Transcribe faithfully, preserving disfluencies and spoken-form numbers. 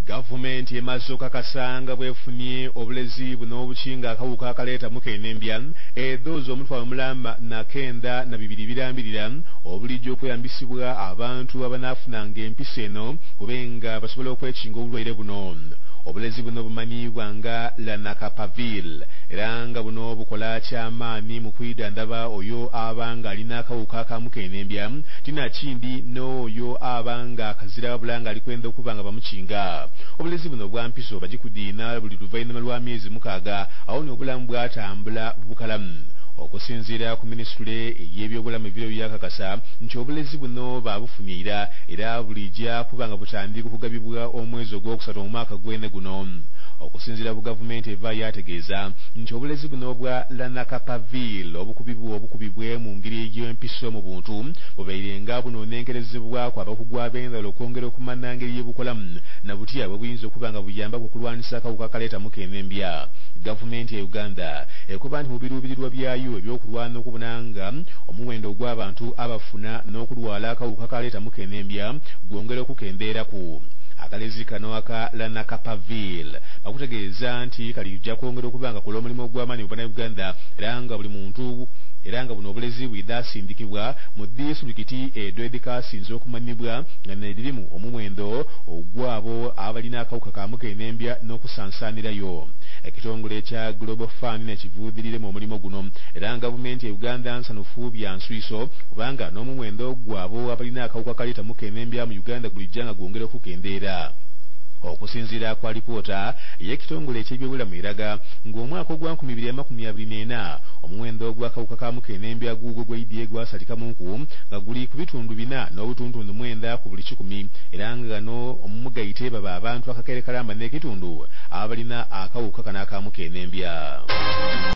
Gavumenti emaze okukakasa bwefunye obulezi buno obukinga akawuka akaleeta mukenembya edoozi omutwalo mulamba na kenda na bibiri birambirira obulijjo okweyambisibwa abantu abanaafunanga empisa eno kubenga basobole okwekinga obulwaire buno. Obulezi buno bumanyibwa nga Lenacapavir era nga buno bukola kyamaanyi mu kwidandaba oyo abanga alina akawuka ka mukenembya tina kindi n'oyo abanga akazira wabula nga alikwenda okuba nga bamukinga. Obulezi buno bwa mpiso bagikudiina buli luvannyuma lwa myezi mukaaga awo n'obulamu bwatambula bukalamu. Okusinziira ku minisitule y'ebyobulamu ebiro byakakasa nti obulezi buno babufunira era bulijja kuba nga butandika okugabibwa omwezi ogwokusatu mu mwaka gw'ene guno. Okusinziira ku gavumenti eva yategeeza nti obulezi buno bwa Lenacapavir obukubibwa obukubibwe mu ngeri y'empiso mu buntu bubairenga bunoonenkerezebwa ku abakugu ab'endalo okwongera okumanya ngeri y'ebukolamu na butya bwe buyinza okuba nga buyamba ku kulwanisa akawuka akaleeta mukenembya. Gavumenti ya Uganda ekuba nti mu biruubirirwa byayo ebyokulwana okubona nga omuwendo gw'abantu abafuna n'okulwala akawuka akaleeta mukenembya gwongera okukendeerako. Akalezi kano aka Lenacapavir bakutegeeza nti kalijja kwongera okuba nga kola omulimu ogw'amaanyi mu Uganda era nga buli muntu era nga buno obulezi bwidasindikibwa mu disitulikiti edo edikasinze okumanyibwa nga nedirimu omumwendo ogwabo abalina akawuka ka mukenembya n'okusansaanirayo. Ekitongole ekya Global Fund nekivuudirire mu omulimu guno era gavumenti ya Uganda nsanufu bya nswiso kubanga n'omumwendo gwabo abalina akawuka akaleeta mukenembya mu Uganda gulijja nga gwongera okukendeera. Okusinziira kwa lipoota y'ekitongole eky'ebyobulamu eraga ng'omwaka ogwa nkumi bbiri amakumi abiri n'ena omuwendo gw'akawuka ka mukenembya guugwo gweyidye gwasatikamu nku nga guli ku bitundu bina n'obutuntundu mwenda ku buli kikumi era nga gano omumugayite baba abantu akakeere kalamba n'ekitundu abalina akawuka kano aka mukenembya.